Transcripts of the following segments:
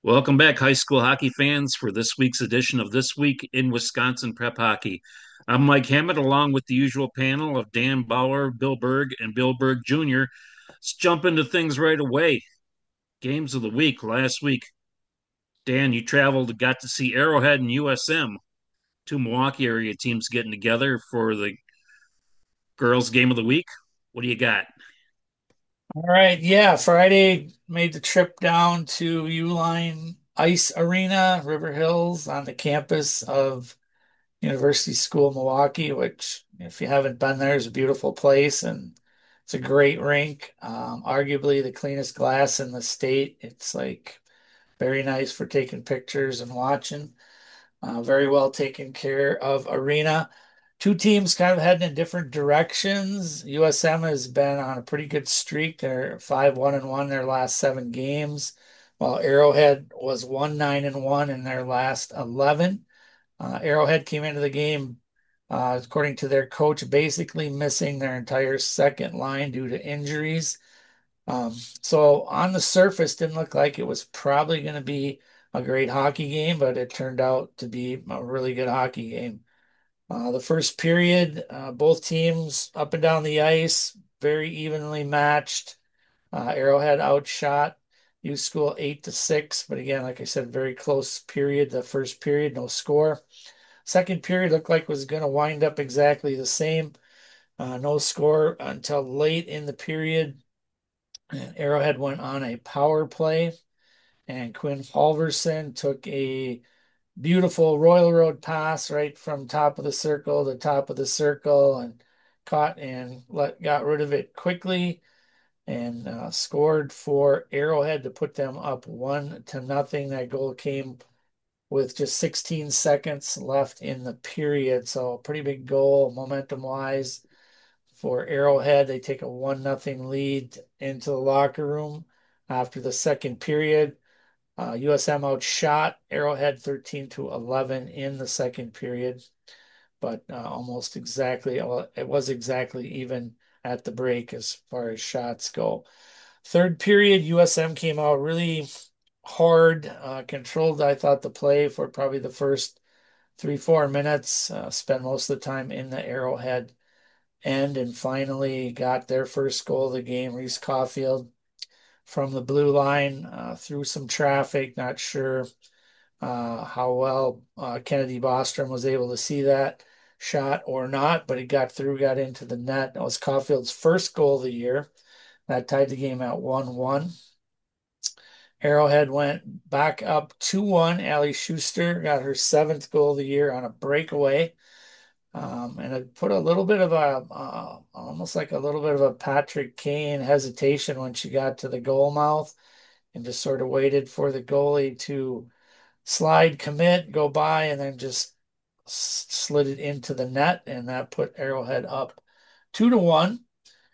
Welcome back, high school hockey fans, for this week's edition of This Week in Wisconsin Prep Hockey. I'm Mike Hammett, along with the usual panel of Dan Bauer, Bill Berg, and Bill Berg Jr. Let's jump into things right away. Games of the week last week. Dan, you traveled, got to see Arrowhead and USM, two Milwaukee area teams getting together for the girls' game of the week. What do you got? All right, yeah, Friday made the trip down to Uline Ice Arena, River Hills, on the campus of University School Milwaukee, which, if you haven't been there, is a beautiful place and it's a great rink. Arguably the cleanest glass in the state. It's like very nice for taking pictures and watching. Very well taken care of arena. Two teams kind of heading in different directions. USM has been on a pretty good streak. They're 5-1-1 their last seven games, while Arrowhead was 1-9-1 in their last 11. Arrowhead came into the game, according to their coach, basically missing their entire second line due to injuries. So on the surface, didn't look like it was probably going to be a great hockey game, but it turned out to be a really good hockey game. The first period, both teams up and down the ice, very evenly matched. Arrowhead outshot U School 8-6, but again, like I said, very close period. The first period, no score. Second period looked like was going to wind up exactly the same. No score until late in the period. And Arrowhead went on a power play, and Quinn Halverson took a beautiful Royal Road pass right from top of the circle to top of the circle and caught and got rid of it quickly and scored for Arrowhead to put them up 1-0. That goal came with just 16 seconds left in the period. So pretty big goal momentum wise for Arrowhead. They take a 1-0 lead into the locker room after the second period. USM outshot Arrowhead 13-11 in the second period, but almost exactly, well, it was exactly even at the break as far as shots go. Third period, USM came out really hard, controlled, I thought, the play for probably the first 3-4 minutes, spent most of the time in the Arrowhead end, and finally got their first goal of the game. Reese Caulfield from the blue line through some traffic. Not sure how well Kennedy Bostrom was able to see that shot or not, but he got through, got into the net. That was Caulfield's first goal of the year. That tied the game at 1-1. Arrowhead went back up 2-1. Ali Schuster got her seventh goal of the year on a breakaway. And it put a little bit of a, almost like a little bit of a Patrick Kane hesitation when she got to the goal mouth and just sort of waited for the goalie to slide, commit, go by, and then just slid it into the net. And that put Arrowhead up 2-1.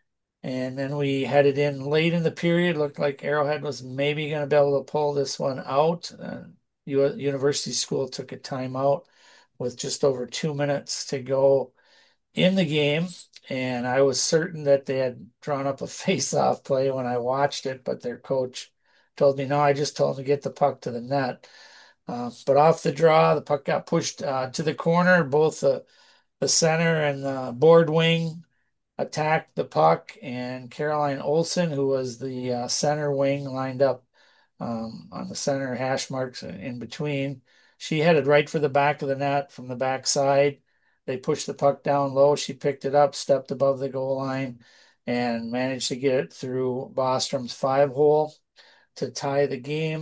And then we headed in late in the period. Looked like Arrowhead was maybe going to be able to pull this one out. University School took a timeout with just over 2 minutes to go in the game. And I was certain that they had drawn up a face-off play when I watched it, but their coach told me, no, I just told him to get the puck to the net. But off the draw, the puck got pushed to the corner. Both the center and the board wing attacked the puck, and Caroline Olson, who was the center wing, lined up on the center hash marks in between. She headed right for the back of the net from the backside. They pushed the puck down low. She picked it up, stepped above the goal line, and managed to get it through Bostrom's five hole to tie the game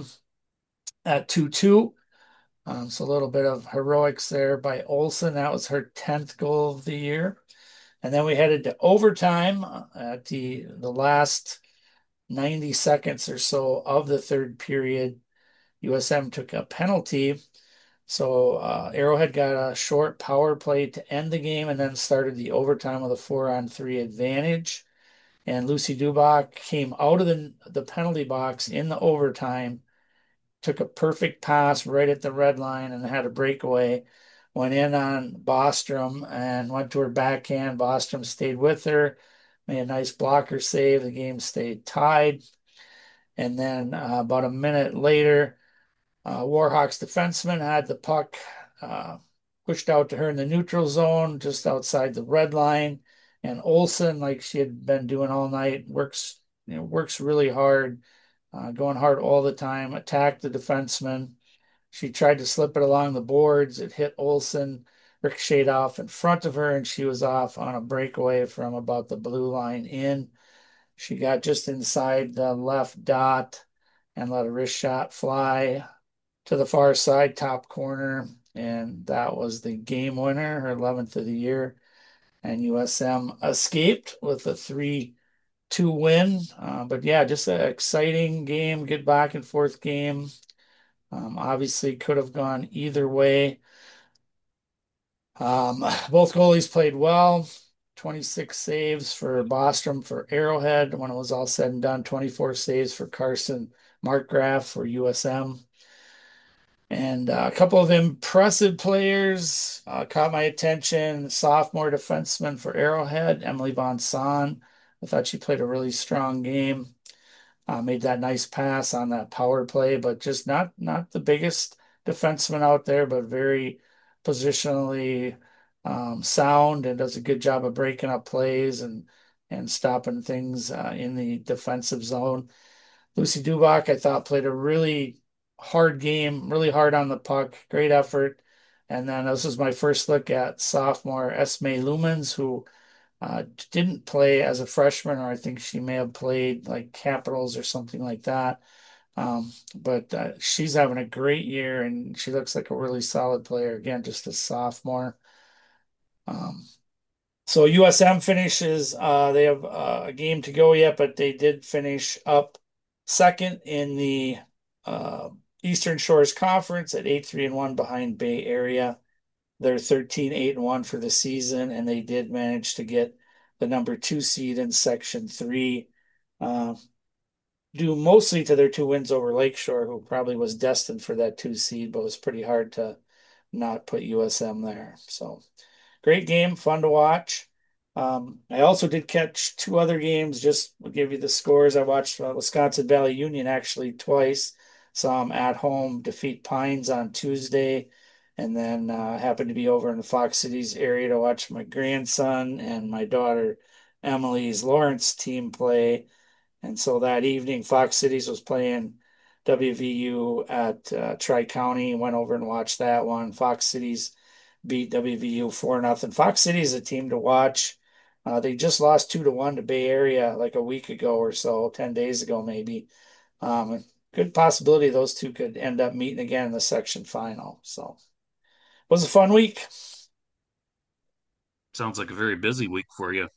at 2-2. So a little bit of heroics there by Olson. That was her 10th goal of the year. And then we headed to overtime at the last 90 seconds or so of the third period. USM took a penalty. So Arrowhead got a short power play to end the game and then started the overtime with a 4-on-3 advantage. And Lucy Dubach came out of the penalty box in the overtime, took a perfect pass right at the red line and had a breakaway. Went in on Bostrom and went to her backhand. Bostrom stayed with her, made a nice blocker save. The game stayed tied. And then about a minute later, Warhawks defenseman had the puck uh, pushed out to her in the neutral zone, just outside the red line. And Olsen, like she had been doing all night, works really hard, going hard all the time, attacked the defenseman. She tried to slip it along the boards. It hit Olsen, ricocheted off in front of her, and she was off on a breakaway from about the blue line in. She got just inside the left dot and let a wrist shot fly to the far side, top corner. And that was the game winner, her 11th of the year. And USM escaped with a 3-2 win. But yeah, just an exciting game, good back and forth game. Obviously, could have gone either way. Both goalies played well. 26 saves for Bostrom for Arrowhead when it was all said and done. 24 saves for Carson Markgraf for USM. And a couple of impressive players caught my attention. Sophomore defenseman for Arrowhead, Emily Von Son. I thought she played a really strong game. Made that nice pass on that power play, but just not the biggest defenseman out there, but very positionally sound and does a good job of breaking up plays and stopping things in the defensive zone. Lucy Dubak, I thought, played a really hard game, really hard on the puck, great effort. And then this was my first look at sophomore Esme Lumens, who didn't play as a freshman, or I think she may have played like Capitals or something like that. But she's having a great year, and she looks like a really solid player. Again, just a sophomore. Um, so USM finishes. They have a game to go yet, but they did finish up second in the uh, Eastern Shores Conference at 8-3-1 behind Bay Area. They're 13-8-1 for the season, and they did manage to get the number 2 seed in Section 3, uh, due mostly to their 2 wins over Lakeshore, who probably was destined for that 2 seed, but it was pretty hard to not put USM there. So great game, fun to watch. I also did catch 2 other games. Just will give you the scores. I watched Wisconsin Valley Union actually twice. Saw them at home defeat Pines on Tuesday, and then happened to be over in the Fox Cities area to watch my grandson and my daughter Emily's Lawrence team play. And so that evening, Fox Cities was playing WVU at Tri-County. Went over and watched that one. Fox Cities beat WVU 4-0. Fox City is a team to watch. They just lost 2-1 to Bay Area like a week ago or so, 10 days ago maybe. Good possibility those two could end up meeting again in the section final. So it was a fun week. Sounds like a very busy week for you.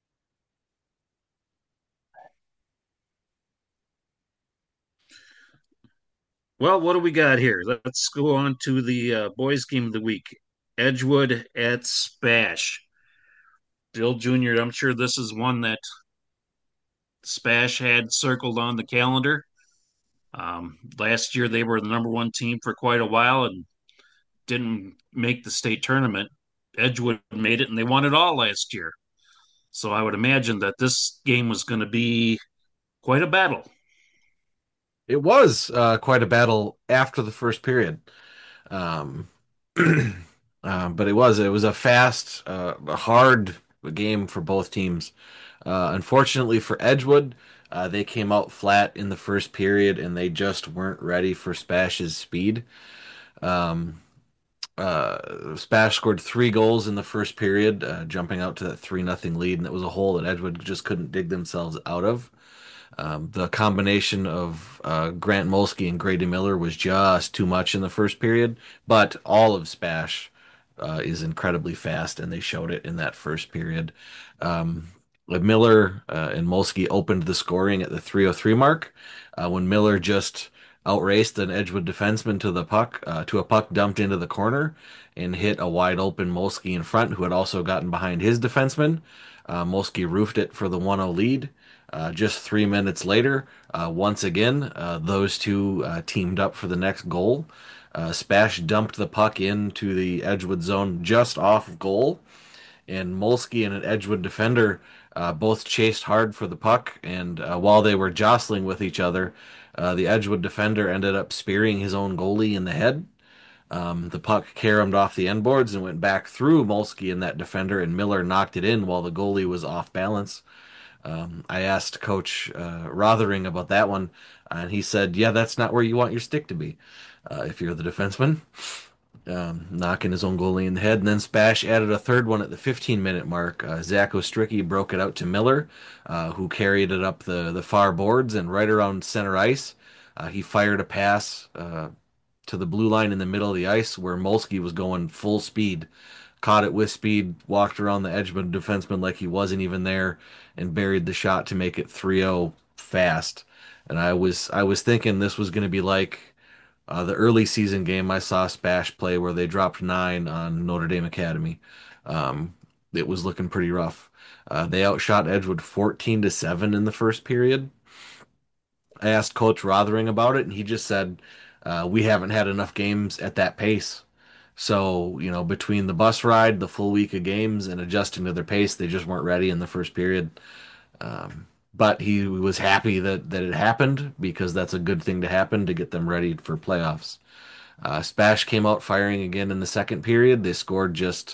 Well, what do we got here? Let's go on to the boys' game of the week. Edgewood at Spash. Bill Jr., I'm sure this is one that Spash had circled on the calendar. Last year, they were the number one team for quite a while and didn't make the state tournament. Edgewood made it, and they won it all last year. So I would imagine that this game was going to be quite a battle. It was quite a battle after the first period. Um, but it was a fast, a hard game for both teams. Unfortunately for Edgewood, they came out flat in the first period and they just weren't ready for Spash's speed. Um, Spash scored 3 goals in the first period, jumping out to that 3-0 lead, and it was a hole that Edgewood just couldn't dig themselves out of. The combination of Grant Molsky and Grady Miller was just too much in the first period, but all of Spash is incredibly fast, and they showed it in that first period. Um, Miller and Molsky opened the scoring at the 3:03 mark when Miller just outraced an Edgewood defenseman to a puck dumped into the corner and hit a wide open Molsky in front, who had also gotten behind his defenseman. Molsky roofed it for the 1-0 lead. Just 3 minutes later, once again, those two teamed up for the next goal. Spash dumped the puck into the Edgewood zone just off goal, and Molsky and an Edgewood defender both chased hard for the puck. And while they were jostling with each other, the Edgewood defender ended up spearing his own goalie in the head. The puck caromed off the end boards and went back through Molsky and that defender, and Miller knocked it in while the goalie was off balance. I asked Coach Rothering about that one, and he said, "Yeah, that's not where you want your stick to be if you're the defenseman." Knocking his own goalie in the head. And then Spash added a third one at the 15-minute mark. Zach Ostricki broke it out to Miller, who carried it up the far boards and right around center ice. He fired a pass to the blue line in the middle of the ice where Molsky was going full speed. Caught it with speed, walked around the Edgeman defenseman like he wasn't even there, and buried the shot to make it 3-0 fast. And I was thinking this was going to be like the early season game I saw Spash play where they dropped 9 on Notre Dame Academy. Um, it was looking pretty rough. They outshot Edgewood 14-7 in the first period. I asked Coach Rothering about it, and he just said, "We haven't had enough games at that pace." So, between the bus ride, the full week of games, and adjusting to their pace, they just weren't ready in the first period. But he was happy that it happened because that's a good thing to happen to get them ready for playoffs. Spash came out firing again in the second period. They scored just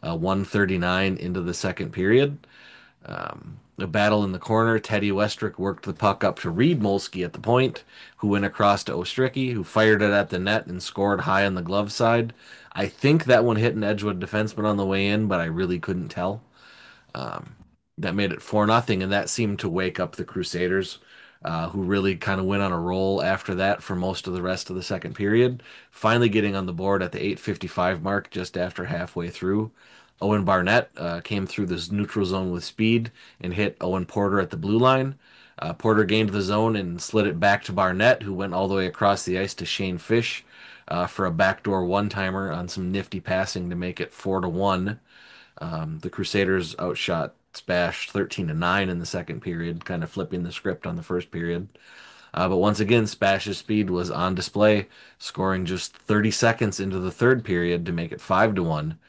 139 into the second period. A battle in the corner. Teddy Westrick worked the puck up to Reed Molsky at the point, who went across to Ostricki, who fired it at the net and scored high on the glove side. I think that one hit an Edgewood defenseman on the way in, but I really couldn't tell. Um, that made it 4-0, and that seemed to wake up the Crusaders, who really kind of went on a roll after that for most of the rest of the second period, finally getting on the board at the 8:55 mark just after halfway through. Owen Barnett came through this neutral zone with speed and hit Owen Porter at the blue line. Porter gained the zone and slid it back to Barnett, who went all the way across the ice to Shane Fish for a backdoor one-timer on some nifty passing to make it 4-1. The Crusaders outshot Spash 13-9 in the second period, kind of flipping the script on the first period. But once again, Spash's speed was on display, scoring just 30 seconds into the third period to make it 5-1.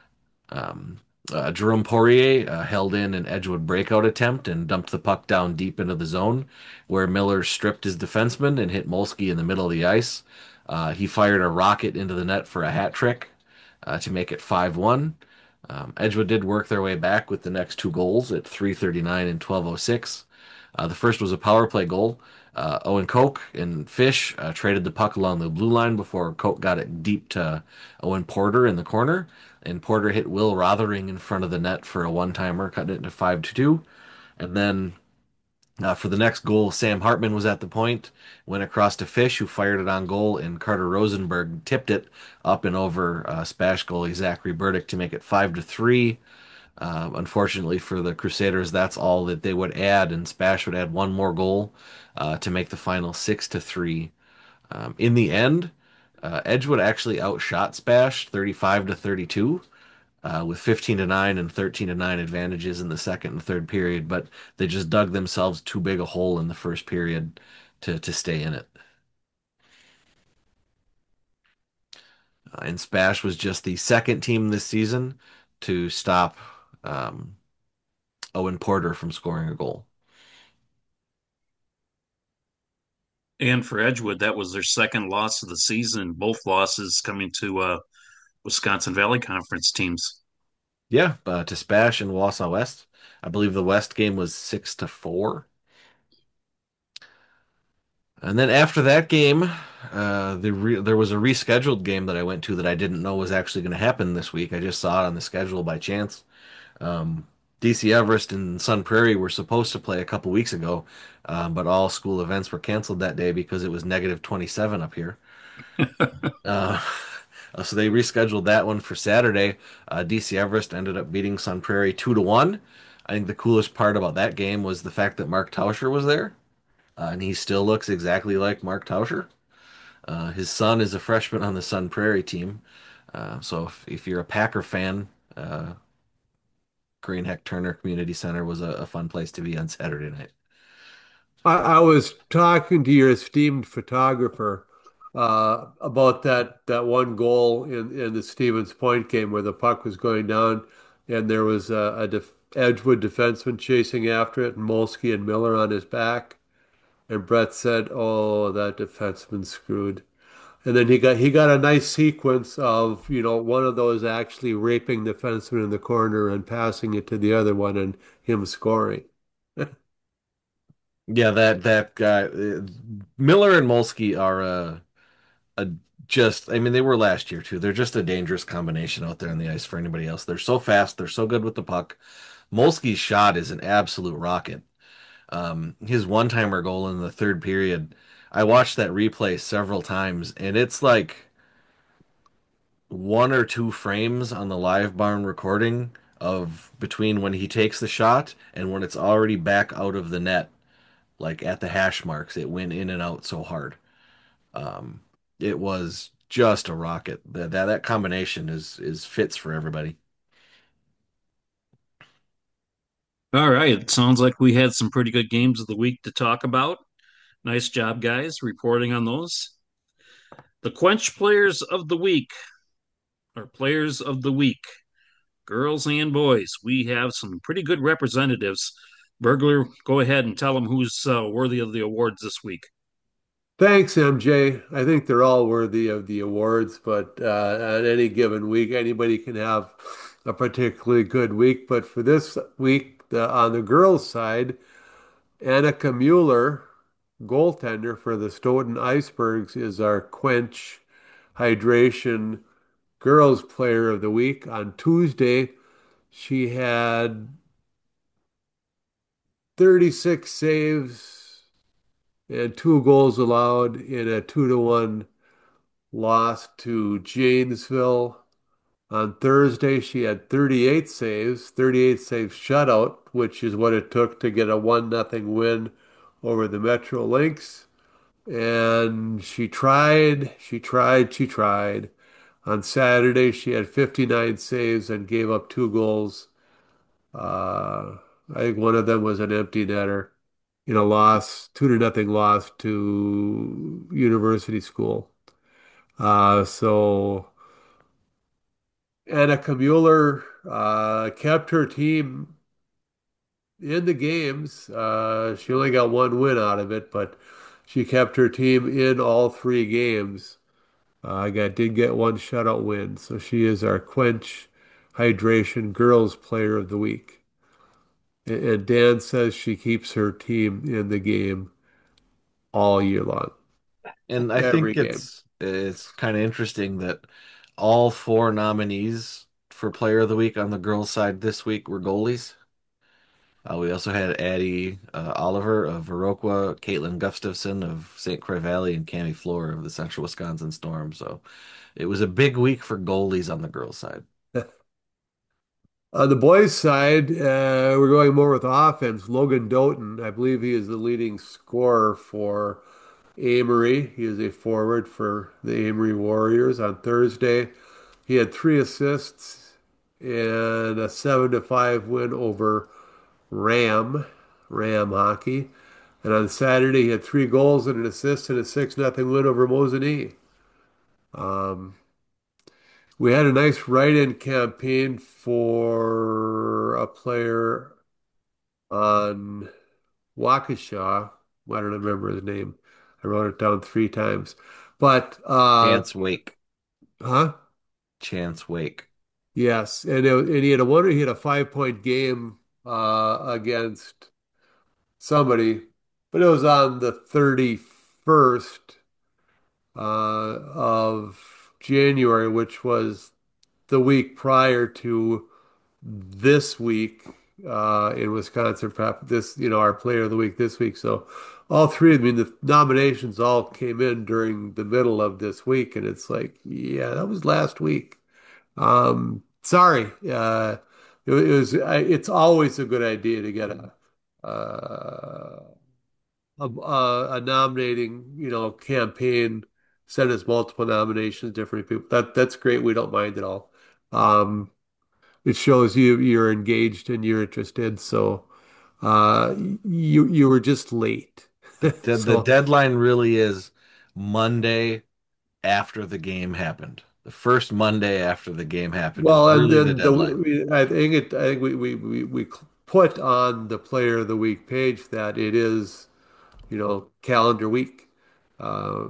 Um, Jerome Poirier held in an Edgewood breakout attempt and dumped the puck down deep into the zone, where Miller stripped his defenseman and hit Molsky in the middle of the ice. He fired a rocket into the net for a hat trick to make it 5-1. Edgewood did work their way back with the next two goals at 3:39 and 12:06. The first was a power play goal. Owen Koch and Fish traded the puck along the blue line before Koch got it deep to Owen Porter in the corner, and Porter hit Will Rothering in front of the net for a one-timer, cutting it to 5-2. And then for the next goal, Sam Hartman was at the point, went across to Fish, who fired it on goal, and Carter Rosenberg tipped it up and over Spash goalie Zachary Burdick to make it 5-3. Unfortunately for the Crusaders, that's all that they would add, and Spash would add one more goal to make the final 6-3. In the end, Edgewood actually outshot Spash 35-32 with 15-9 and 13-9 advantages in the second and third period, but they just dug themselves too big a hole in the first period to stay in it. And Spash was just the second team this season to stop um, Owen Porter from scoring a goal. And for Edgewood, that was their second loss of the season, both losses coming to Wisconsin Valley Conference teams. Yeah, to Spash and Wausau West. I believe the West game was 6-4. And then after that game, there was a rescheduled game that I went to that I didn't know was actually going to happen this week. I just saw it on the schedule by chance. Um, DC Everest and Sun Prairie were supposed to play a couple weeks ago, but all school events were canceled that day because it was negative 27 up here. Uh, so they rescheduled that one for Saturday. DC Everest ended up beating Sun Prairie 2-1. I think the coolest part about that game was the fact that Mark Tauscher was there, and he still looks exactly like Mark Tauscher. His son is a freshman on the Sun Prairie team. So if you're a Packer fan, Green Heck Turner Community Center was a fun place to be on Saturday night. I was talking to your esteemed photographer about that one goal in the Stevens Point game where the puck was going down and there was a Edgewood defenseman chasing after it, and Molsky and Miller on his back. And Brett said, "Oh, that defenseman's screwed." And then he got a nice sequence of, one of those actually raping the defenseman in the corner and passing it to the other one and him scoring. Yeah, that guy Miller and Molsky are a just I mean they were last year too. They're just a dangerous combination out there on the ice for anybody else. They're so fast, they're so good with the puck. Molsky's shot is an absolute rocket. His one-timer goal in the third period, I watched that replay several times, and it's like one or two frames on the live barn recording of between when he takes the shot and when it's already back out of the net, like at the hash marks. It went in and out so hard. Um, it was just a rocket. That combination is fits for everybody. All right. It sounds like we had some pretty good games of the week to talk about. Nice job, guys, reporting on those. The Quench Players of the Week, or Players of the Week, girls and boys. We have some pretty good representatives. Burglar, go ahead and tell them who's worthy of the awards this week. Thanks, MJ. I think they're all worthy of the awards, but on any given week, anybody can have a particularly good week. But for this week, on the girls' side, Annika Mueller, goaltender for the Stoughton Icebergs, is our Quench Hydration Girls Player of the Week. On Tuesday, she had 36 saves and 2 goals allowed in a 2-1 loss to Janesville. On Thursday, she had 38 saves shutout, which is what it took to get a 1-0 win over the Metro Lynx. And she tried. On Saturday, she had 59 saves and gave up 2 goals. Uh, I think one of them was an empty netter in a loss, 2-0 loss to University School. So Annika Mueller kept her team in the games. She only got one win out of it, but she kept her team in all 3 games. Did get one shutout win, so she is our Quench Hydration Girls Player of the Week. And Dan says she keeps her team in the game all year long, And I every think game. it's kind of interesting that all four nominees for Player of the Week on the girls' side this week were goalies. We also had Addie Oliver of Viroqua, Caitlin Gustafson of St. Croix Valley, and Cami Floor of the Central Wisconsin Storm. So it was a big week for goalies on the girls' side. On the boys' side, we're going more with offense. Logan Doughton, I believe he is the leading scorer for Amory. He is a forward for the Amory Warriors. On Thursday, he had 3 assists and a 7-5 win over Ram hockey. And on Saturday, he had 3 goals and an assist and a 6-0 win over Mosinee. Um, we had a nice write-in campaign for a player on Waukesha. I don't remember his name. I wrote it down 3 times. But Chance Wake. huh? Chance Wake. Yes, and he had a 5 point game against somebody, but it was on the 31st of January, which was the week prior to this week in Wisconsin Prep. Our player of the week this week. So all three, I mean, the nominations all came in during the middle of this week, and it's like, yeah, that was last week. Sorry. It's always a good idea to get a nominating, campaign, send us multiple nominations, different people. That's great. We don't mind at all. Um, it shows you're engaged and you're interested. So you were just late. The So deadline really is Monday after the game happened. the first Monday after the game happened is Well, and really the then deadline. I think we put on the Player of the Week page that it is, calendar week, uh,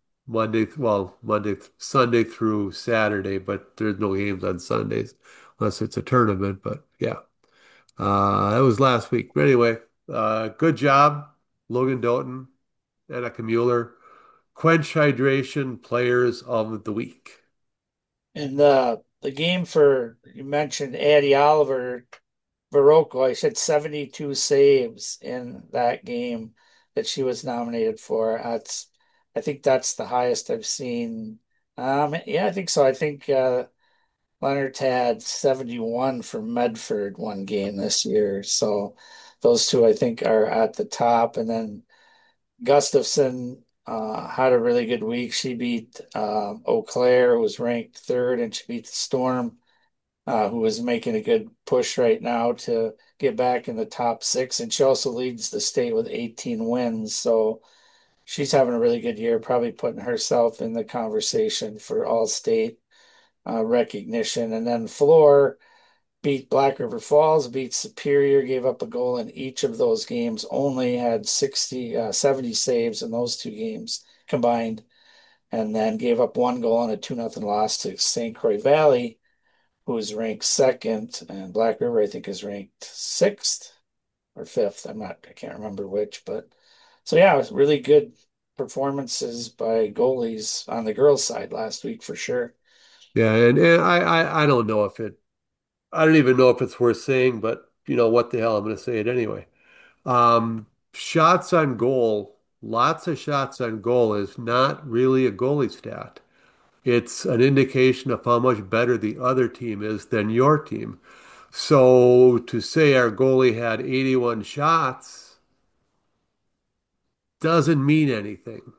Monday, Sunday through Saturday, but there's no games on Sundays unless it's a tournament. But yeah, that was last week. But anyway, good job, Logan Doughton, Annika Mueller. Quench Hydration Players of the Week. And the game for you mentioned Addie Oliver, Barocco, I said 72 saves in that game that she was nominated for. I think that's the highest I've seen. Yeah, I think so. I think Leonard had 71 for Medford one game this year. So those two I think are at the top. And then Gustafson had a really good week. She beat Eau Claire, who was ranked third, and she beat the Storm, who is making a good push right now to get back in the top six. And she also leads the state with 18 wins. So she's having a really good year, probably putting herself in the conversation for all state recognition. And then Floor beat Black River Falls, beat Superior, gave up a goal in each of those games, only had 70 saves in those two games combined, and then gave up one goal and a 2-0 loss to St. Croix Valley, who is ranked second, and Black River, I think, is ranked sixth or fifth. I can't remember which, but so yeah, it was really good performances by goalies on the girls' side last week for sure. Yeah, and I don't know if I don't even know if it's worth saying, but what the hell, I'm going to say it anyway. Shots on goal, lots of shots on goal is not really a goalie stat. It's an indication of how much better the other team is than your team. So to say our goalie had 81 shots doesn't mean anything.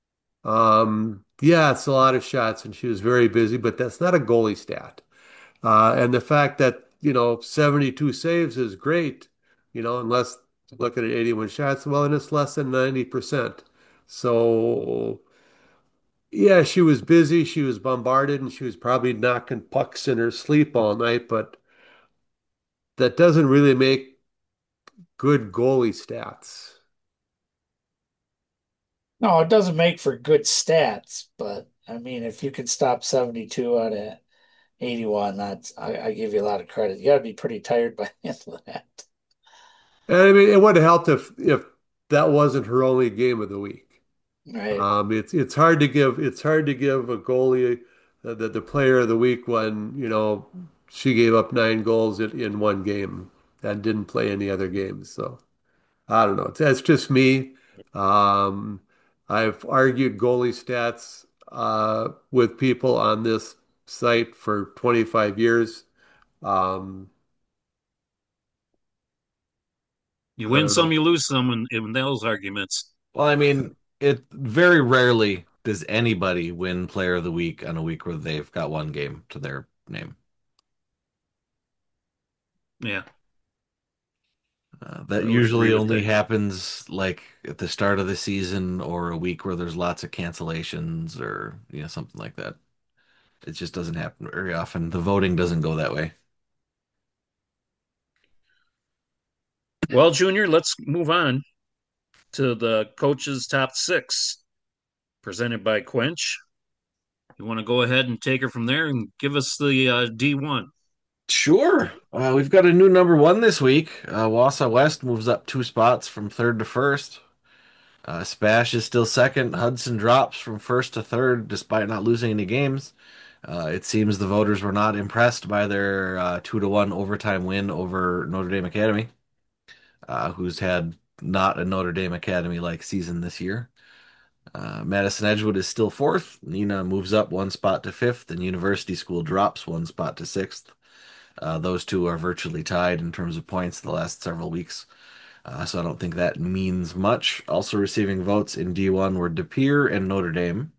Yeah, it's a lot of shots, and she was very busy, but that's not a goalie stat. And the fact that, 72 saves is great, unless looking at 81 shots, well, then it's less than 90%. So, yeah, she was busy, she was bombarded, and she was probably knocking pucks in her sleep all night, but that doesn't really make good goalie stats. No, it doesn't make for good stats, but I mean, if you could stop 72 out of 81, I give you a lot of credit. You got to be pretty tired by the end of that. And I mean, it would have helped if that wasn't her only game of the week. Right. It's hard to give a goalie the player of the week when she gave up 9 goals in one game and didn't play any other games. So I don't know. That's just me. Um, I've argued goalie stats with people on this site for 25 years. Um, You I win don't some, know. you lose some in those arguments. Well, I mean, it very rarely does anybody win Player of the Week on a week where they've got one game to their name. Yeah, That I would agree usually with only that. happens like at the start of the season or a week where there's lots of cancellations or something like that. It just doesn't happen very often. The voting doesn't go that way. Well, Junior, let's move on to the coach's top six presented by Quench. You want to go ahead and take her from there and give us the D1? Sure. We've got a new number one this week. Wausau West moves up 2 spots from third to first. Spash is still second. Hudson drops from first to third despite not losing any games. It seems the voters were not impressed by their 2-1 overtime win over Notre Dame Academy, who's had not a Notre Dame Academy like season this year. Madison Edgewood is still fourth. Neenah moves up 1 spot to fifth, and University School drops 1 spot to sixth. Those two are virtually tied in terms of points the last several weeks. So I don't think that means much. Also receiving votes in D1 were De Pere and Notre Dame.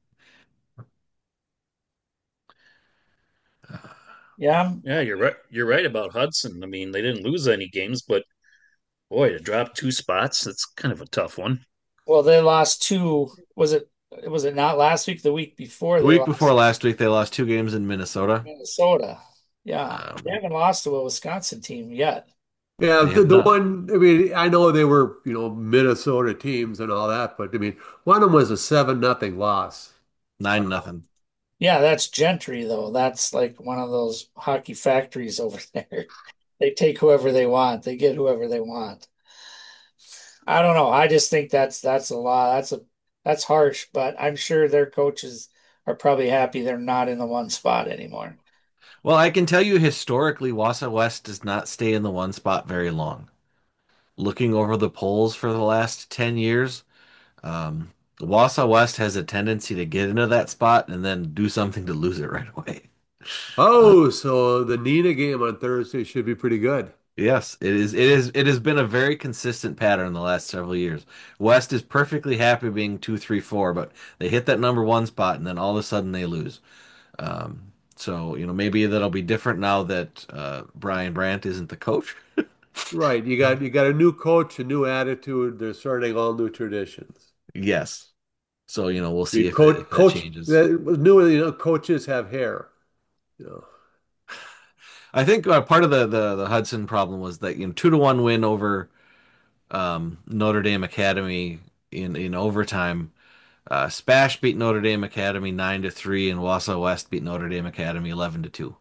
Yeah. Yeah, you're right. You're right about Hudson. I mean, they didn't lose any games, but boy, to drop 2 spots, that's kind of a tough one. Well, they lost two. Was it Was it not last week? The week before The they week before lost last week, they lost 2 games in Minnesota. Minnesota. Yeah, they Um, haven't lost to a Wisconsin team yet. Yeah, they have the not. one, I mean, I know they were, Minnesota teams and all that, but I mean, one of them was a 7-0 loss. 9-0. Yeah, that's Gentry though. That's like one of those hockey factories over there. They take whoever they want. They get whoever they want. I don't know. I just think that's a lot. That's harsh, but I'm sure their coaches are probably happy they're not in the one spot anymore. Well, I can tell you historically, Wausau West does not stay in the one spot very long. Looking over the polls for the last 10 years, um, Wausau West has a tendency to get into that spot and then do something to lose it right away. Uh, Oh, so the Nina game on Thursday should be pretty good. yes, it is. It is. It has been a very consistent pattern the last several years. West is perfectly happy being 2, 3, 4, but they hit that number one spot and then all of a sudden they lose. So maybe that'll be different now that Brian Brandt isn't the coach. Right. You got a new coach, a new attitude. They're starting all new traditions. Yes. So we'll I see mean, if it, coach, if that coach, changes. that was new. Coaches have hair. You know. I think part of the Hudson problem was that 2-1 win over Notre Dame Academy in overtime. Spash beat Notre Dame Academy 9-3, and Wausau West beat Notre Dame Academy 11-2.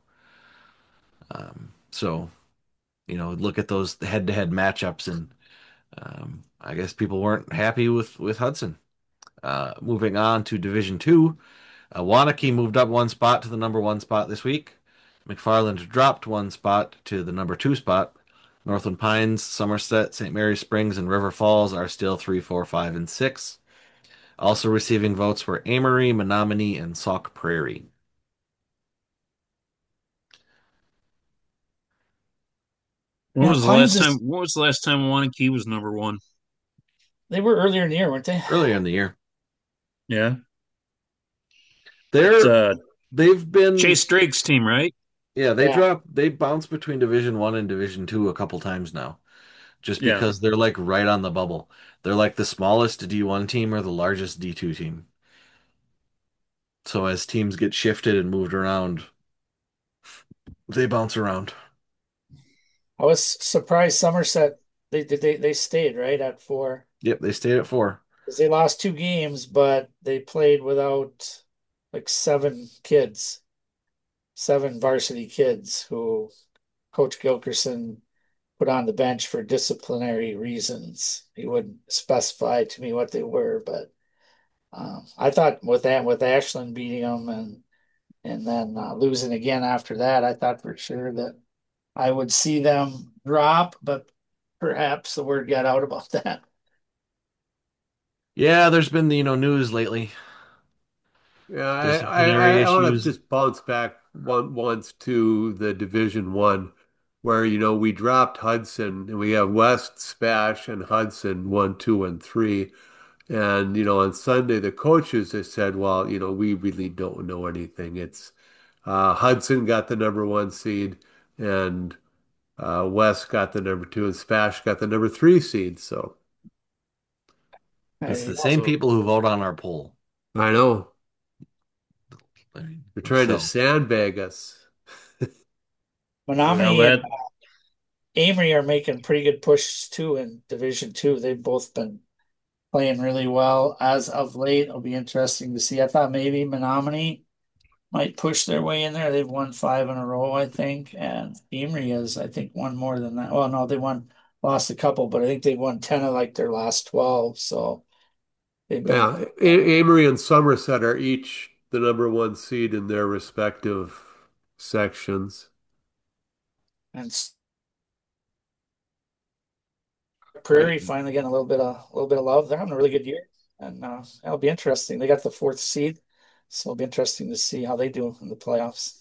So look at those head-to-head matchups, and I guess people weren't happy with Hudson. Moving on to Division Two, Waunakee moved up one spot to the number one spot this week. McFarland dropped one spot to the number two spot. Northland Pines, Somerset, St. Mary's Springs, and River Falls are still 3, 4, 5, and 6. Also receiving votes were Amory, Menominee, and Sauk Prairie. When Yeah, was the Pines last time? is When was the last time Wanakee was number one? they were earlier in the year, weren't they? Earlier in the year, Yeah, it's they're they've been Chase Drake's team, right? yeah Yeah. they bounced between Division One and Division Two a couple times now, just Yeah. because they're like right on the bubble. They're like the smallest D1 team or the largest D2 team. So as teams get shifted and moved around, they bounce around. I was surprised Somerset they stayed right at 4 Yep, they stayed at 4. because they lost 2 games, but they played without like 7 kids, 7 varsity kids who Coach Gilkerson put on the bench for disciplinary reasons. He wouldn't specify to me what they were, but I thought with Ashland beating them and then losing again after that, I thought for sure that I would see them drop, but perhaps the word got out about that. Yeah, there's been news lately, Yeah, disciplinary I want to issues. just bounce back once to the Division One, where we dropped Hudson and we have West, Spash, and Hudson 1, 2, and 3. And on Sunday the coaches have said, well, we really don't know anything. It's Hudson got the number one seed, and West got the number two, and Spash got the number three seed. So It's the I same So, people who vote on our poll. I know I mean, they're trying to so sandbag us. well, Menominee and that Amory are making pretty good pushes too in Division Two. They've both been playing really well as of late. It'll be interesting to see. I thought maybe Menominee might push their way in there. They've won 5 in a row, I think, and Emery has, I think, won more than that. Well, no, they lost a couple, but I think they've won 10 of like their last 12. So they've been, Yeah, Amory and Somerset are each the number one seed in their respective sections. and right. Prairie finally getting a little bit of love. They're having a really good year, and that'll be interesting. They got the fourth seed, so it'll be interesting to see how they do in the playoffs.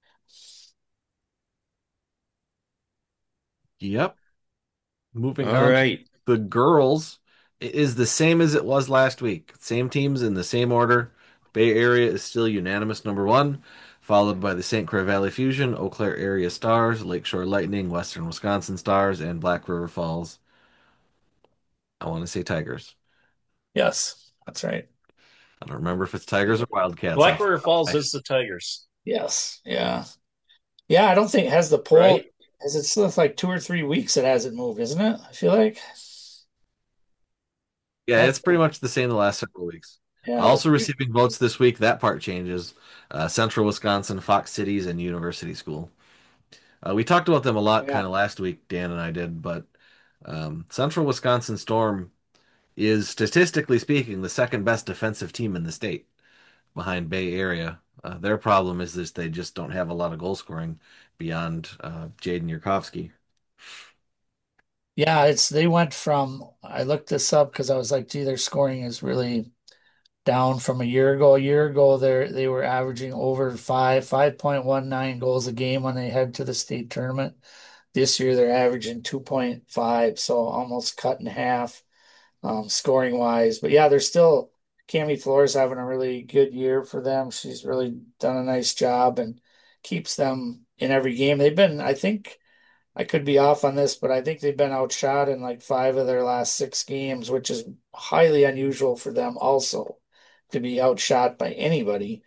Yep. Moving all on to right. the girls, it is the same as it was last week. Same teams in the same order. Bay Area is still unanimous number one, followed by the St. Croix Valley Fusion, Eau Claire Area Stars, Lakeshore Lightning, Western Wisconsin Stars, and Black River Falls. I want to say Tigers. Yes, that's right. I don't remember if it's Tigers or Wildcats Black off the River top of Falls my head. is the Tigers, Yes. Yeah. Yeah, I don't think has the poll right? has it still like 2 or 3 weeks it hasn't moved, isn't it? I feel like Yeah, that's it's pretty much the same the last several weeks. yeah, Also receiving votes this week, that part changes. Central Wisconsin, Fox Cities, and University School. We talked about them a lot yeah. kind of last week, Dan and I did, but Central Wisconsin Storm is statistically speaking the second best defensive team in the state behind Bay Area. Their problem is this they just don't have a lot of goal scoring beyond Jaden Yurkovsky. Yeah, it's they went from I looked this up because I was like, gee, their scoring is really down from a year ago. A year ago, they were averaging over 5.19 goals a game when they head to the state tournament. This year they're averaging 2.5, so almost cut in half, scoring wise. But yeah, they're still Cami Flores having a really good year for them. She's really done a nice job and keeps them in every game. They've been, I think. I could be off on this, but I think they've been outshot in like 5 of their last 6 games, which is highly unusual for them also to be outshot by anybody.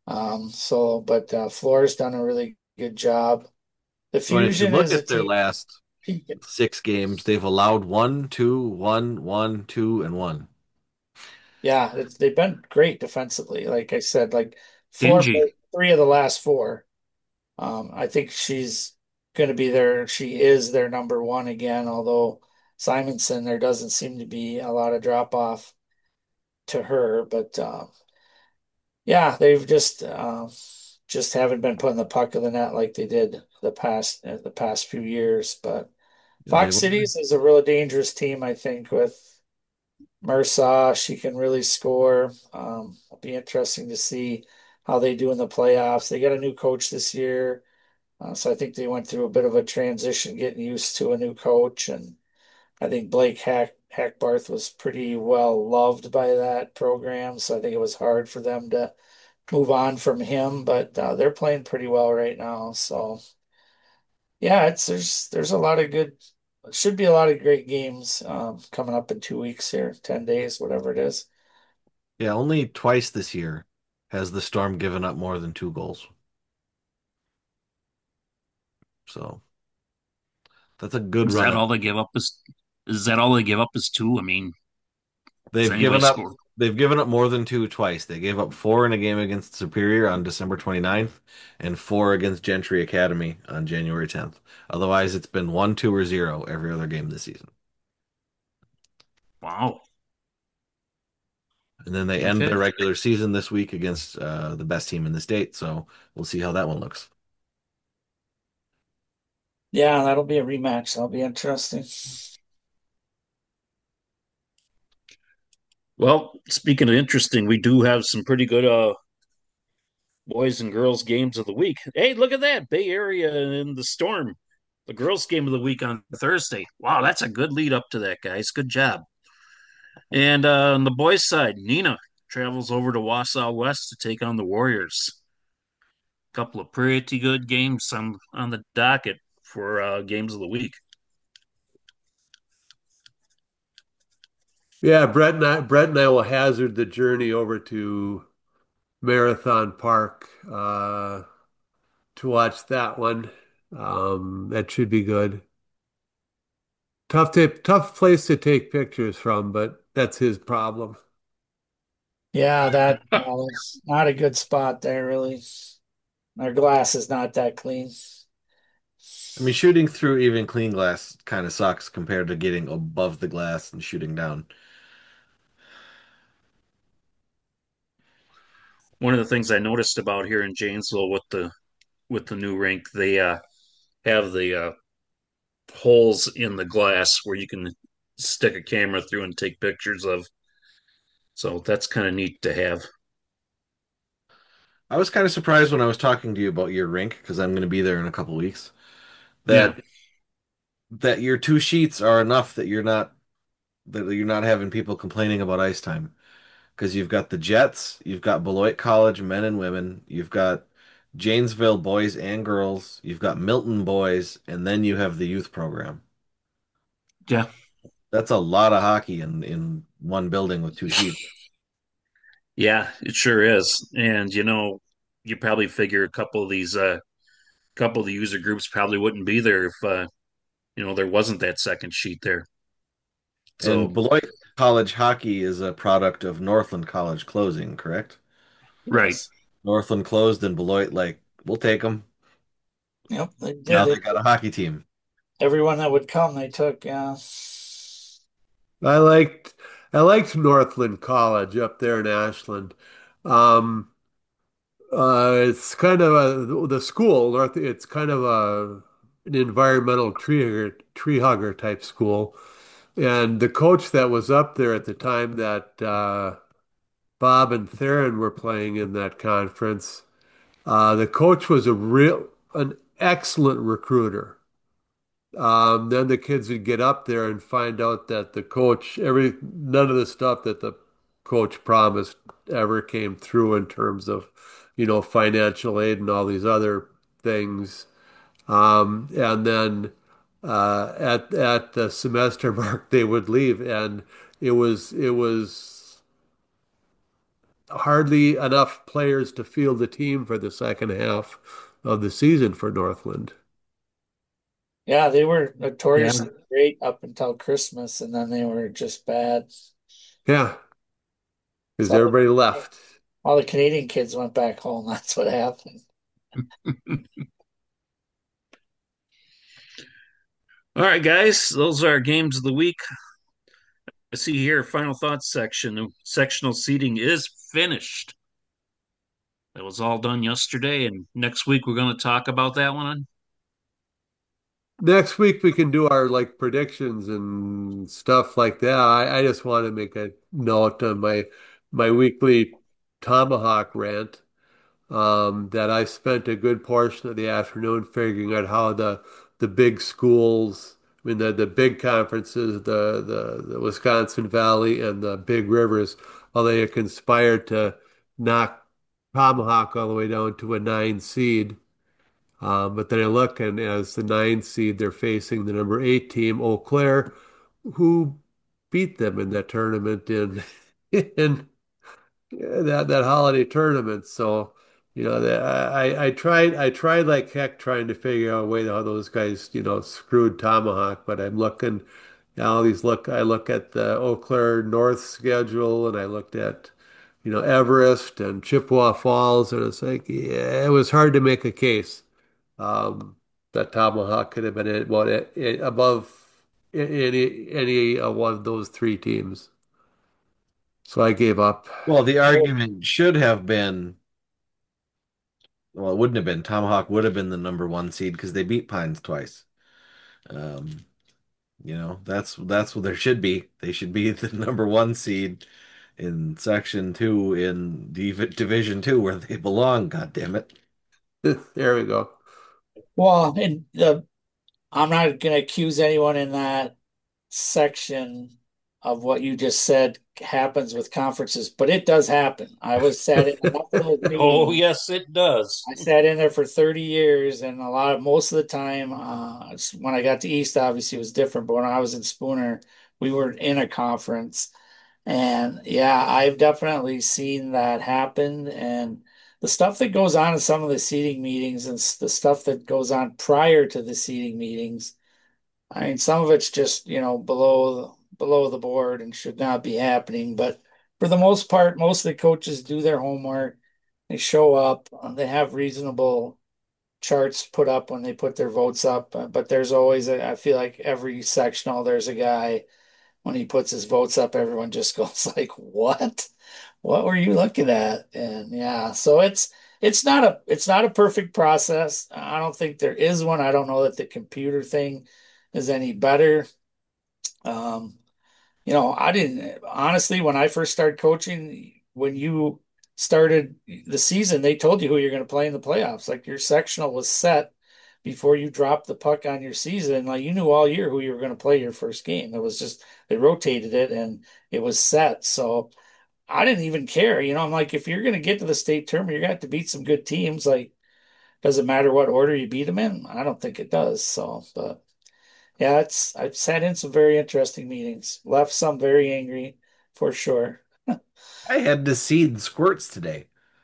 Flores done a really good job. The But if you Fusion look is a at their team. last 6 games, they've allowed 1, 2, 1, 1, 2, and 1. Yeah, they've been great defensively. Like I said, like four, Dingy. 3 of the last 4. I think she's going to be their, she is their number one again, although Simonson, there doesn't seem to be a lot of drop off to her. But yeah, they've just haven't been putting the puck in the net like they did the past few years. But Fox They've Cities is a really dangerous team, I think, with Mersaw. She can really score. It'll be interesting to see how they do in the playoffs. They got a new coach this year. So I think they went through a bit of a transition, getting used to a new coach, and I think Blake Hackbarth was pretty well loved by that program. So I think it was hard for them to move on from him, but they're playing pretty well right now. So yeah, it's there's a lot of good, should be a lot of great games coming up in 2 weeks here, 10 days, whatever it is. Yeah, only twice this year has the Storm given up more than 2 goals. So that's a good Is run that of. all they give up? Is that all they give up? Is two? I mean, does They've anybody given up score? they've given up more than 2 twice. They gave up 4 in a game against Superior on December 29th and 4 against Gentry Academy on January 10th. Otherwise, it's been 1, 2, or 0 every other game this season. Wow. And then they end their Okay. regular season this week against the best team in the state. So we'll see how that one looks. Yeah, that'll be a rematch. That'll be interesting. Well, speaking of interesting, we do have some pretty good boys and girls games of the week. Hey, look at that. Bay Area and the Storm. The girls game of the week on Thursday. Wow, that's a good lead up to that, guys. Good job. And on the boys' side, Nina travels over to Wausau West to take on the Warriors. A couple of pretty good games on the docket for games of the week. Yeah, Brett and I will hazard the journey over to Marathon Park to watch that one. That should be good. Tough place to take pictures from, but that's his problem. Yeah, that's not a good spot there, really. Our glass is not that clean. I mean, shooting through even clean glass kind of sucks compared to getting above the glass and shooting down. One of the things I noticed about here in Janesville with the new rink, they have the holes in the glass where you can stick a camera through and take pictures of. So that's kind of neat to have. I was kind of surprised when I was talking to you about your rink because I'm going to be there in a couple weeks. Yeah, That that your 2 sheets are enough that you're not having people complaining about ice time because you've got the Jets, you've got Beloit College men and women, you've got Janesville boys and girls, you've got Milton boys, and then you have the youth program. yeah, That's a lot of hockey in one building with 2 sheets. Yeah, it sure is. And you probably figure a couple of the user groups probably wouldn't be there if there wasn't that second sheet there. So And Beloit College hockey is a product of Northland College closing, correct? right. Yes. Northland closed and Beloit, like, we'll take them. Yep, they did Now they it. got a hockey team. Everyone that would come, they took, yeah. I liked I liked Northland College up there in Ashland. Um, it's kind of the school, North. It's kind of an environmental tree hugger type school. And the coach that was up there at the time that Bob and Theron were playing in that conference, the coach was an excellent recruiter. Then the kids would get up there and find out that none of the stuff that the coach promised ever came through in terms of, financial aid and all these other things. And then at the semester mark, they would leave, and it was hardly enough players to field the team for the second half of the season for Northland. Yeah, they were Yeah. notoriously great up until Christmas, and then they were just bad. Yeah, because So everybody left. all the Canadian kids went back home. That's what happened. All right, guys, those are our games of the week. I see here, final thoughts section. Sectional seating is finished. That was all done yesterday, and next week we're going to talk about that one. Next week we can do our like predictions and stuff like that. I just want to make a note on my weekly Tomahawk rant. That I spent a good portion of the afternoon figuring out how the big schools, I mean the big conferences, the Wisconsin Valley and the big rivers, how they have conspired to knock Tomahawk all the way down to a 9 seed. But then I look, and as the 9 seed, they're facing the number 8 team, Eau Claire, who beat them in that tournament in in that holiday tournament. So, I tried like heck trying to figure out a way how those guys, screwed Tomahawk. But I'm looking now. I look at the Eau Claire North schedule, and I looked at Everest and Chippewa Falls, and it's like, yeah, it was hard to make a case um, that Tomahawk could have been above any one of those three teams. So I gave up. Well, the argument should have been, well, it wouldn't have been. Tomahawk would have been the number one seed because they beat Pines twice. Um, that's what there should be. They should be the number one seed in Section 2 in Division 2 where they belong, God damn it. There we go. Well, and I'm not going to accuse anyone in that section of what you just said happens with conferences, but it does happen. I was sat in enough of those Oh, meetings. yes, it does. I sat in there for 30 years, and most of the time, when I got to East, obviously it was different, but when I was in Spooner, we were in a conference. And yeah, I've definitely seen that happen. And the stuff that goes on in some of the seating meetings and the stuff that goes on prior to the seating meetings, I mean, some of it's just, below the board and should not be happening. But for the most part, most of the coaches do their homework. They show up, they have reasonable charts put up when they put their votes up. But there's always I feel like every sectional, there's a guy when he puts his votes up, everyone just goes like, "What? What were you looking at?" And yeah, so it's not a perfect process. I don't think there is one. I don't know that the computer thing is any better. Um, I didn't honestly when I first started coaching, when you started the season, they told you who you're going to play in the playoffs. Like your sectional was set before you dropped the puck on your season. Like you knew all year who you were going to play your first game. It was just they rotated it and it was set. So I didn't even care. I'm like, if you're going to get to the state tournament, you're going to have to beat some good teams. Like, does it matter what order you beat them in? I don't think it does. So, but yeah, I've sat in some very interesting meetings, left some very angry for sure. I had to seed squirts today.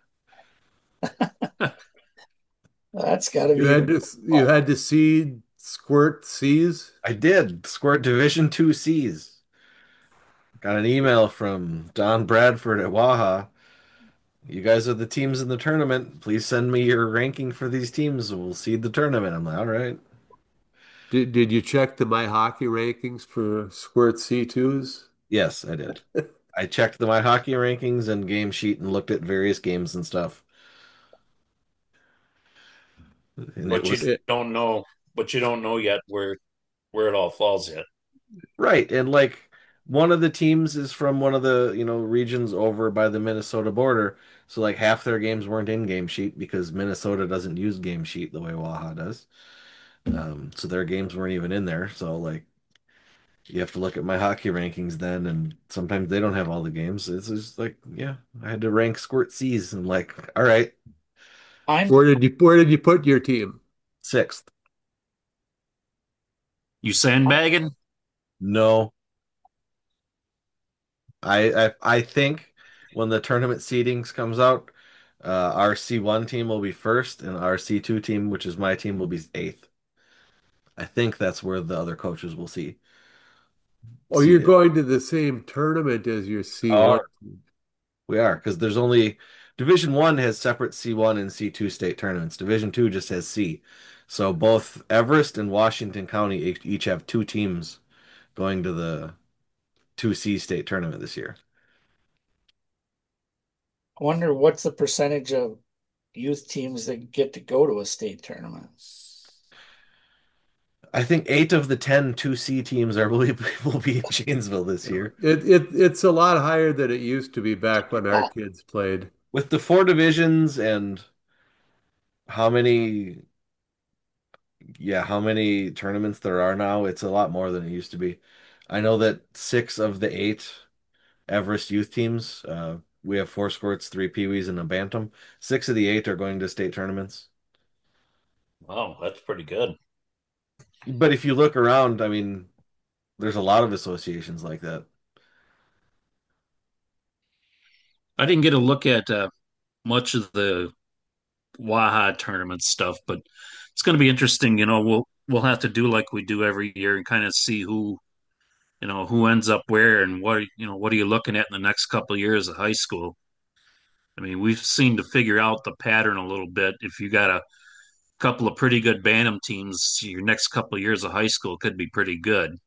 That's got to You be had even. to you had to see Squirt Seas. I did. Squirt Division 2 Cs. Got an email from Don Bradford at Waha. You guys are the teams in the tournament. Please send me your ranking for these teams. We'll seed the tournament. I'm like, all right. Did you check the My Hockey rankings for Squirt C2s? Yes, I did. I checked my hockey rankings and game sheet and looked at various games and stuff. And it But you was It, don't know, but you don't know yet where it all falls yet. right. And like one of the teams is from one of the, regions over by the Minnesota border. So like half their games weren't in game sheet because Minnesota doesn't use game sheet the way Waha does. So their games weren't even in there. So like you have to look at my hockey rankings then, and sometimes they don't have all the games. It's just like, yeah, I had to rank Squirt C's and like, all right, I'm where did you put your team? sixth. You sandbagging? No, I think when the tournament seedings comes out, our C1 team will be first, and our C2 team, which is my team, will be eighth. I think that's where the other coaches will see Oh, you're seated. going to the same tournament as your Oh, C1 team. we are because there's only Division One has separate C1 and C2 state tournaments. Division Two just has C. So both Everest and Washington County each have two teams going to the 2C state tournament this year. I wonder what's the percentage of youth teams that get to go to a state tournament. I think eight of the 10 2C teams are will be in Janesville this Yeah. year. It's a lot higher than it used to be back when our kids played. With the four divisions and how many, yeah, how many tournaments there are now, it's a lot more than it used to be. I know that six of the eight Everest youth teams, we have four squirts, three peewees, and a bantam. Six of the eight are going to state tournaments. Wow, that's pretty good. But if you look around, I mean, there's a lot of associations like that. I didn't get a look at much of the Waha tournament stuff, but it's going to be interesting. We'll have to do like we do every year and kind of see who ends up where and what are you looking at in the next couple of years of high school. I mean, we've seemed to figure out the pattern a little bit. If you got a couple of pretty good Bantam teams, your next couple of years of high school could be pretty good.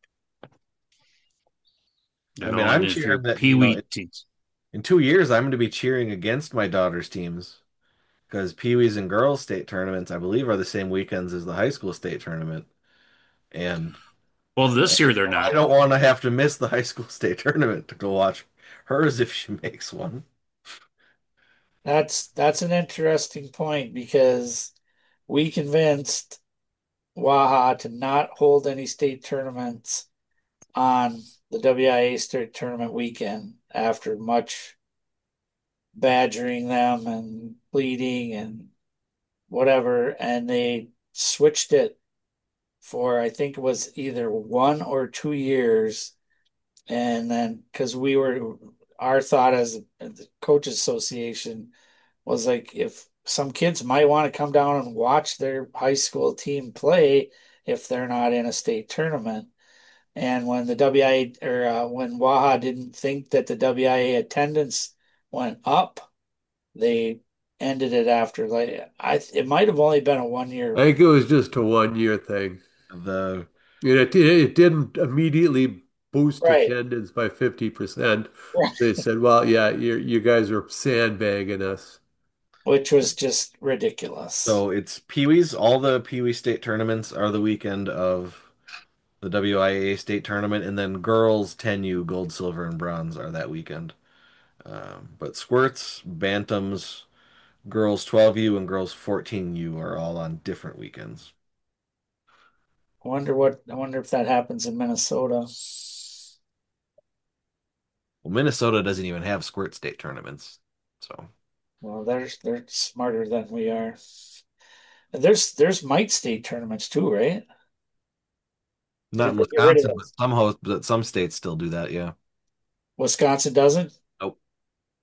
I mean, And I'm if your cheering that, Pee Wee teams, in 2 years, I'm going to be cheering against my daughter's teams because peewees and girls state tournaments, I believe, are the same weekends as the high school state tournament. And well, this year they're I not. don't want to have to miss the high school state tournament to go watch hers if she makes one. That's an interesting point because we convinced Waha to not hold any state tournaments on the WIA state tournament weekend after much badgering them and pleading and whatever, and they switched it for I think it was either 1 or 2 years, and then because our thought as the coaches association was like if some kids might want to come down and watch their high school team play if they're not in a state tournament. And when the WIA or when Waha didn't think that the WIA attendance went up, they ended it after like it might have only been a one I year. think it was just a 1 year thing. The It didn't immediately boost Right. attendance by 50%. Right. They said, well, yeah, you guys are sandbagging us. Which was just ridiculous. so it's peewees. All the peewee state tournaments are the weekend of the WIAA state tournament, and then girls 10U gold, silver, and bronze are that weekend. But squirts, bantams, girls 12U, and girls 14U are all on different weekends. I wonder if that happens in Minnesota. Well, Minnesota doesn't even have squirt state tournaments, so Well, they're smarter than we are. And there's might state tournaments too, right? not Did in they get rid of Wisconsin, those? but some states still do that. Yeah. Wisconsin doesn't? Nope.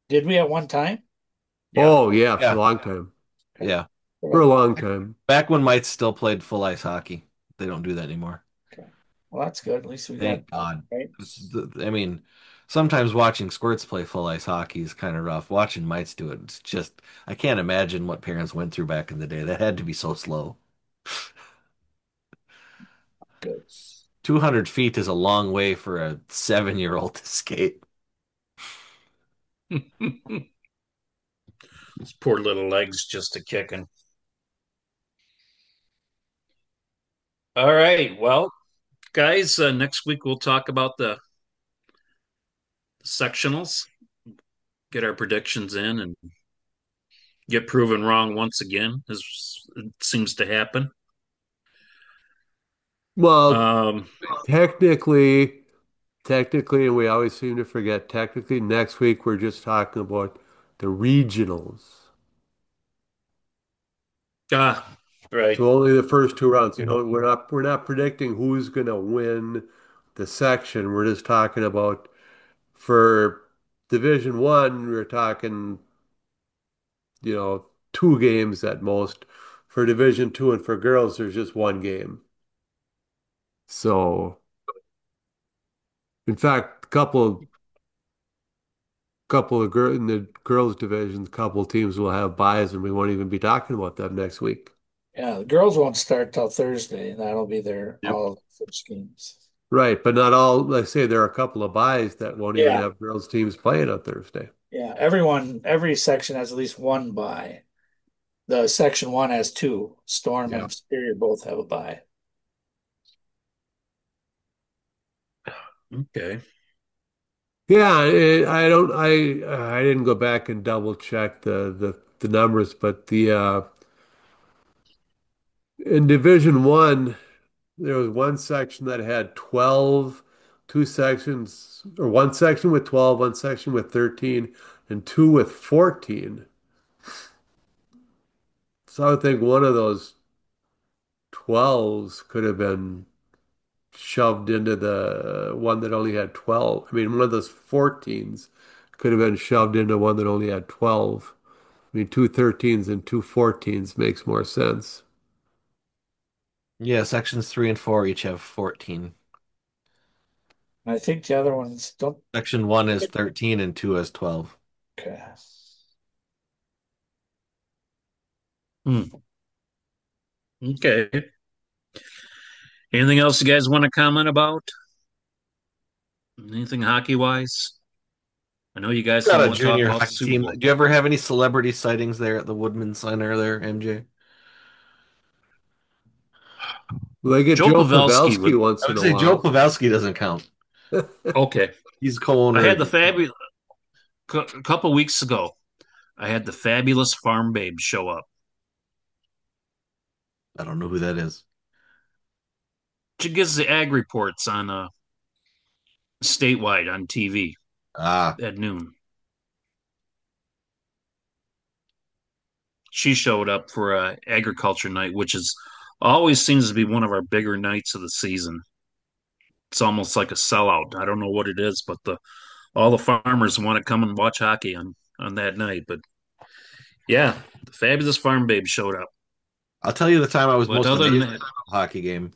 Did we at one time? Yeah. Oh yeah, for a Yeah, long time. Okay. yeah. For a Okay. long time. Back when Mites still played full ice hockey. They don't do that anymore. Okay. Well, that's good. At least we got Thank God. right. I mean, sometimes watching squirts play full ice hockey is kind of rough. Watching Mites do it, it's just, I can't imagine what parents went through back in the day. That had to be so slow. Good. 200 feet is a long way for a 7-year-old to skate. Those poor little legs just a kicking. All right. Well, guys, next week we'll talk about the sectionals, get our predictions in, and get proven wrong once again, as it seems to happen. Well, Um, technically, and we always seem to forget, technically, next week we're just talking about the regionals. ah, right. So only the first two rounds. We're not predicting who's gonna win the section. We're just talking about for Division One, we're talking, two games at most. For Division Two and for girls, there's just one game. So, in fact, couple of in the girls division, a couple of teams will have buys, and we won't even be talking about them next week. Yeah, the girls won't start till Thursday, and that'll be their Yep. all of the first games. Right, but not all. Like I say, there are a couple of buys that won't even Yeah, have girls teams playing on Thursday. yeah. Every section has at least one bye. The section one has two. Storm Yeah. and Superior both have a bye. Okay. Yeah, I don't. I didn't go back and double check the numbers, but the in Division One, there was one section that had 12, two sections, or one section with 12, one section with 13, and two with 14. So I would think one of those 12s could have been shoved into the one that only had 12. I mean, one of those 14s could have been shoved into one that only had 12. I mean, two 13s and two 14s makes more sense. Yeah, sections 3 and 4 each have 14. I think the other ones don't. Section 1 is 13 and 2 has 12. Okay. Hmm. Okay. Anything else you guys want to comment about? Anything hockey wise? I know you guys Got don't a want to talk junior about the hockey Super team. Bowl. Do you ever have any celebrity sightings there at the Woodman Center there, MJ? Well, they get Joe Joe Pavelski Pavelski would. I once in would a say Joe while. Pavelski doesn't count. Okay. He's I co-owner had of the the fabulous, a couple weeks ago, I had the fabulous Farm Babe show up. I don't know who that is. She gives the ag reports on statewide on TV Ah, at noon. She showed up for agriculture night, which is always seems to be one of our bigger nights of the season. It's almost like a sellout. I don't know what it is, but the all the farmers want to come and watch hockey on that night. But yeah, the fabulous Farm Babe showed up. I'll tell you the time I was But most other than amazed that, at a hockey game.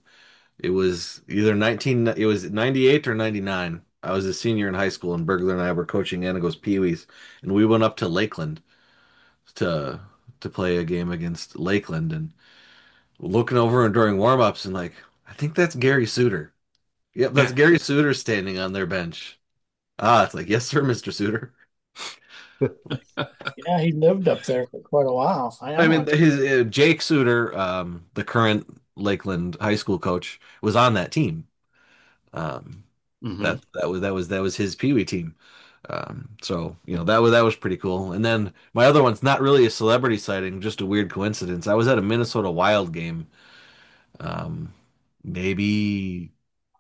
It was 98 or 99. I was a senior in high school and Burglar and I were coaching Anagos Pee-wees and we went up to Lakeland to to play a game against Lakeland and looking over and during warm-ups and like, I think that's Gary Suter. Yep, that's Gary Suter standing on their bench. Ah, it's like, yes, sir, Mr. Suter. Yeah, he lived up there for quite a while. I I know mean, him. his Jake Suter, the current Lakeland high school coach, was on that team. Um, hmm that was his Pee Wee team. So that was pretty cool. And then my other one's not really a celebrity sighting, just a weird coincidence. I was at a Minnesota Wild game, um, maybe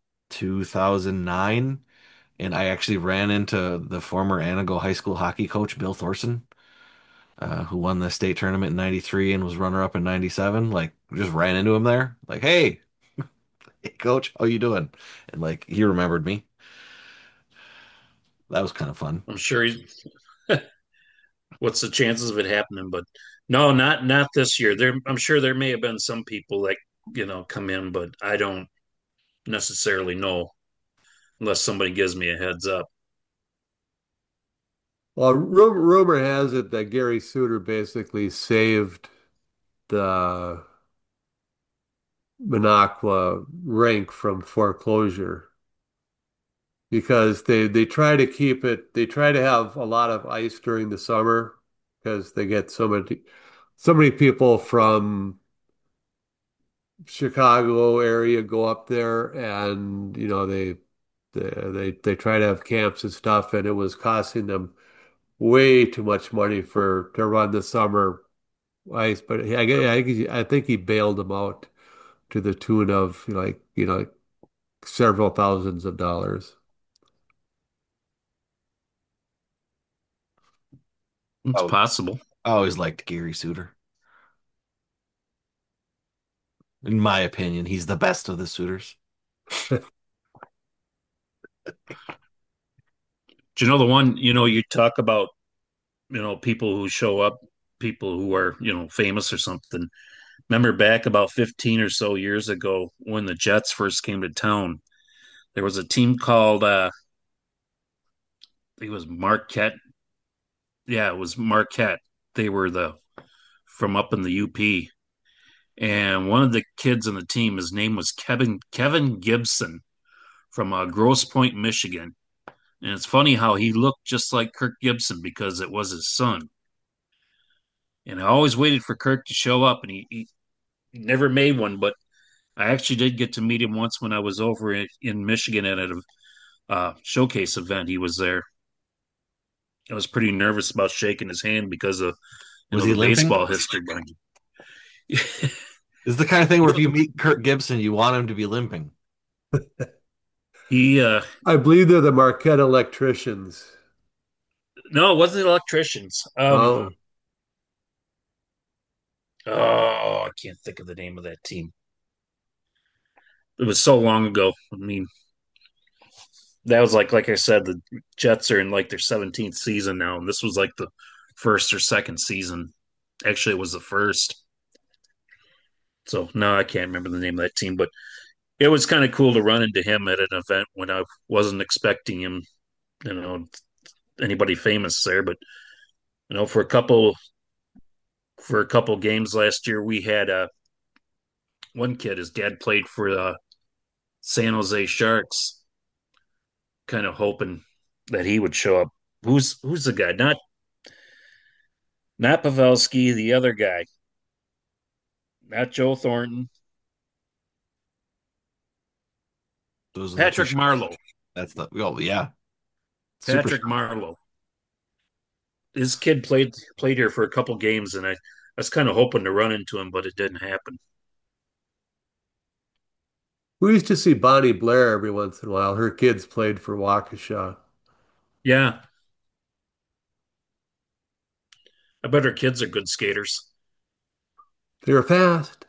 2009, and I actually ran into the former Anago High School hockey coach Bill Thorson, who won the state tournament in '93 and was runner-up in '97. Like, just ran into him there. Like, hey, coach, how you doing? And like, he remembered me. That was kind of fun. I'm sure he's what's the chances of it happening? But no, not this year. I'm sure there may have been some people that come in, but I don't necessarily know unless somebody gives me a heads up. Well, rumor has it that Gary Suter basically saved the Minocqua rink from foreclosure because they try to keep it, they try to have a lot of ice during the summer because they get so many people from Chicago area go up there and they try to have camps and stuff, and it was costing them way too much money for to run the summer ice. But I think he bailed them out to the tune of several thousands of dollars. It's Oh, possible. I always liked Gary Suter. In my opinion, he's the best of the suitors. Do you know the one, you talk about, people who show up, people who are, famous or something. Remember back about 15 or so years ago when the Jets first came to town, there was a team called, I think it was Marquette. Yeah, it was Marquette. They were from up in the UP. And one of the kids on the team, his name was Kevin Gibson from Grosse Pointe, Michigan. And it's funny how he looked just like Kirk Gibson because it was his son. And I always waited for Kirk to show up, and he never made one. But I actually did get to meet him once when I was over in Michigan at a showcase event. He was there. I was pretty nervous about shaking his hand because of Was he the limping? baseball history behind him. This is the kind of thing where if you meet Kirk Gibson, you want him to be limping. he I believe they're the Marquette electricians. no, it wasn't the electricians. Oh, Oh, I can't think of the name of that team. It was so long ago. I mean, that was like I said, the Jets are in like their 17th season now, and this was like the first or second season. Actually, it was the first. So no, I can't remember the name of that team, but it was kind of cool to run into him at an event when I wasn't expecting him, you know, anybody famous there. But for a couple games last year, we had one kid. His dad played for the San Jose Sharks, kind of hoping that he would show up. Who's the guy? Not Pavelski, the other guy, not Joe Thornton, Those are the two Patrick shots. Marlowe. That's the oh yeah, super. Patrick Marlowe. His kid played here for a couple games, and I was kind of hoping to run into him, but it didn't happen. we used to see Bonnie Blair every once in a while. Her kids played for Waukesha. Yeah, I bet her kids are good skaters. They were fast.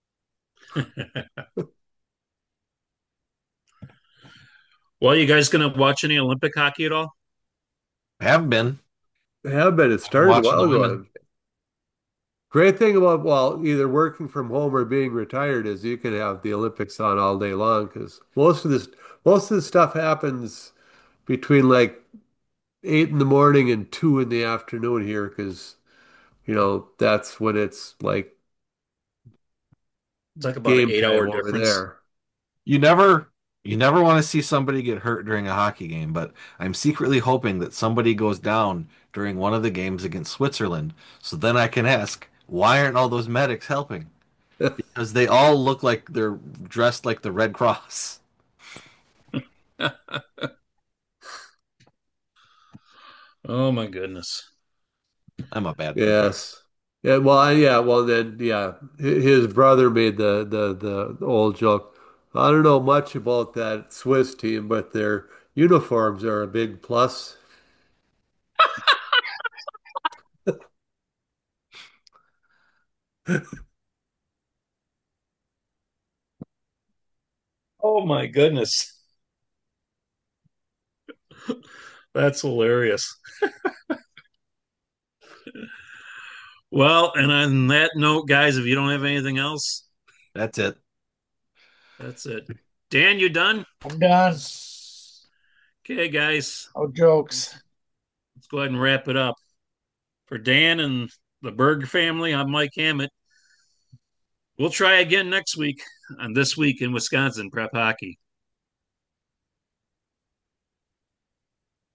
Well, you guys gonna watch any Olympic hockey at all? Have been. Have been. It I'm started a watching while the women. ago. Great thing about, well, either working from home or being retired is you can have the Olympics on all day long because most of this stuff happens between like 8 in the morning and 2 in the afternoon here because that's when it's like It's like about an game 8 hour time over difference. there. You never you never want to see somebody get hurt during a hockey game, but I'm secretly hoping that somebody goes down during one of the games against Switzerland. So then I can ask, why aren't all those medics helping? Because they all look like they're dressed like the Red Cross. Oh my goodness. I'm a bad person. Yes. Yeah, well, well then, yeah, his brother made the old joke. I don't know much about that Swiss team, but their uniforms are a big plus. Oh my goodness. That's hilarious. Well, and on that note, guys, if you don't have anything else, That's it. that's it. Dan, you done? I'm done. Okay, guys, No jokes. let's go ahead and wrap it up. For Dan and the Berg family, I'm Mike Hammett. We'll try again next week on This Week in Wisconsin Prep Hockey.